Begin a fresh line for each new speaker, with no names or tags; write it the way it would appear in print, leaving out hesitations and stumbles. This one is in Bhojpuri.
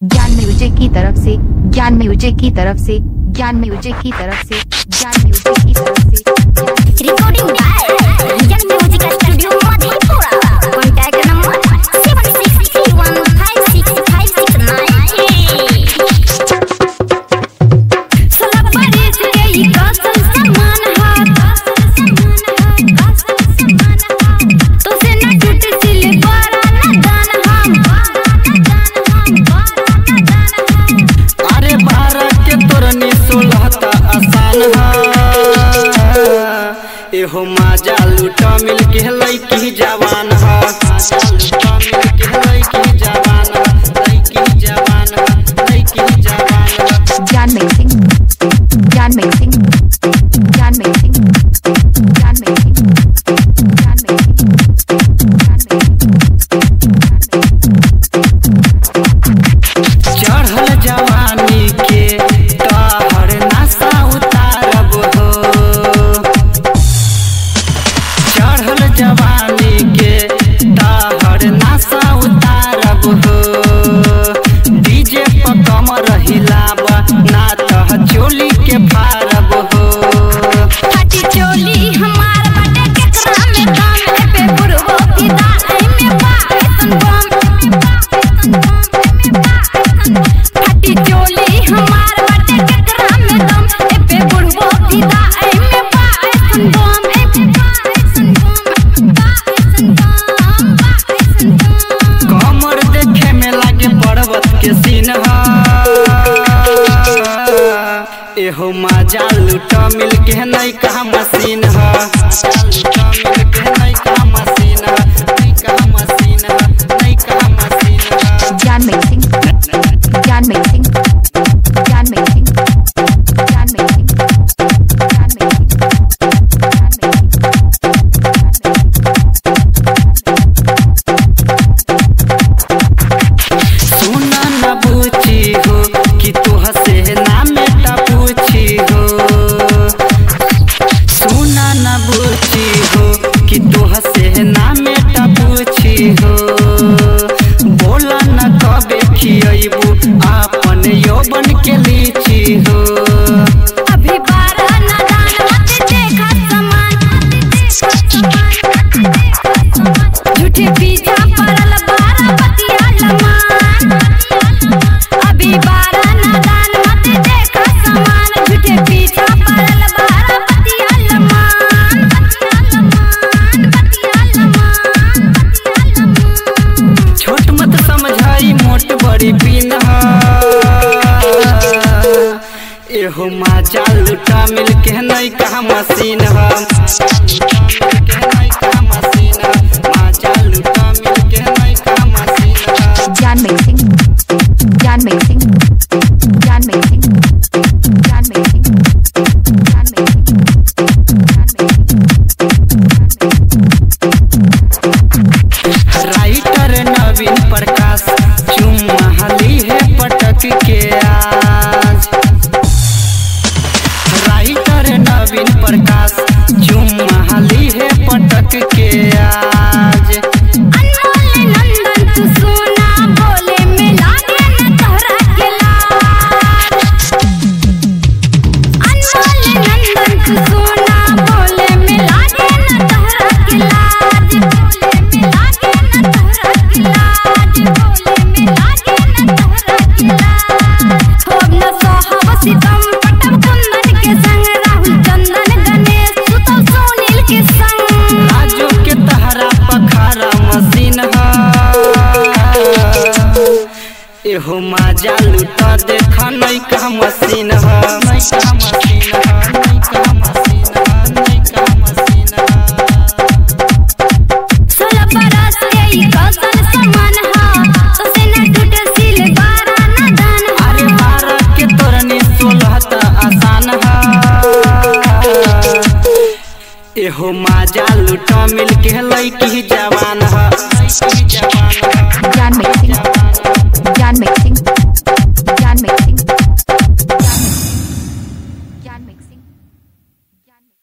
ज्ञान म्यूजिक की तरफ से ज्ञान म्यूजिक की तरफ से ज्ञान म्यूजिक की तरफ से ज्ञान म्यूजिक की तरफ से
recording by Gyan music studio Madhepura. Contact number 76
हो माजा लूटा मिल के लइकी जवान हा, माजा लूटा मिल के लइकी जवान हा, लइकी जवान हा, लइकी जवान हा।
ज्ञान म्यूजिक ज्ञान म्यूजिक ज्ञान म्यूजिक ज्ञान म्यूजिक ज्ञान म्यूजिक
चढ़ल जवानी के तहर नशा उतारब हो, चढ़ल जवानी के तहर नशा उतारब हो। डीजे पर कमर हिलाब ना तह चोली के फारब हो।
हटी चोली हमार बटे केकरा में दाम पे बुढ़ो की दाई में पासन बम। हटी चोली हमार बटे केकरा में दाम पे बुढ़ो की दाई में पासन बम।
कमर देखे में लागे पर्वत के सीन हा, एहो माजा लूटा मिल के नैका मशीन हा, लूटा मिल के नैका मशीन हा, नैका मशीन हा, नैका मशीन हा।
ज्ञान म्यूजिक ज्ञान म्यूजिक ज्ञान म्यूजिक ज्ञान म्यूजिक ज्ञान
सुना न पूछी हो कि तुह से ना मेटा पूछी हो, सुना न पूछी हो कि तुह से ना मेटा पूछी हो। बोला न कबे खियबू आपन यौवन के लीची हो।
अभी बारह नादान मत देखा समान, झूठे पीछा पड़ल बारह बतिया लमान। अभी बारह नादान मत देखा समान, झूठे पीछा पड़ल बारह बतिया लमान।
छोट मत समझाई मोट बड़ी पीन हा, एहो माजा लूटा मिल के नैका मशीन हा, लूटा मिल के नैका मशीन हा, माजा लूटा मिल के नैका मशीन हा।
ज्ञान म्यूजिक ज्ञान म्यूजिक ज्ञान म्यूजिक ज्ञान म्यूजिक ज्ञान म्यूजिक
राइटर नवीन प्रकाश चुम्मा हली है पटक के आज। राइटर नवीन प्रकाश चुम्मा हली है पटक के आज।
अनमोल नंदन तू सोना बोले में लागे न तोहरा के लाज। अनमोल नंदन तू सोना बोले में लागे न तोहरा के लाज। बोले में लागे न तोहरा के लाज। बोले में लागे न तोहरा के लाज। होब न सोहब सितम पटब कुंदन के संग, राहुल चंदन गणेश सुतव सोनील के संग।
राजू के तहरा पखारा मशीन हा, एहो माजा लूटा देखा नैका मशीन हा, नैका मशीन हा, नैका मशीन हा, नैका मशीन हा।
16 बरस के ई कौशल समान हा, तो से न टूटे सिल बारह नादान हा।
अरे बारह के तोरनी 16 त आसान हा, एहो माजा लूटा मिल के लइकी जवान हा, लइकी जवान हा।
ज्ञान म्यूजिक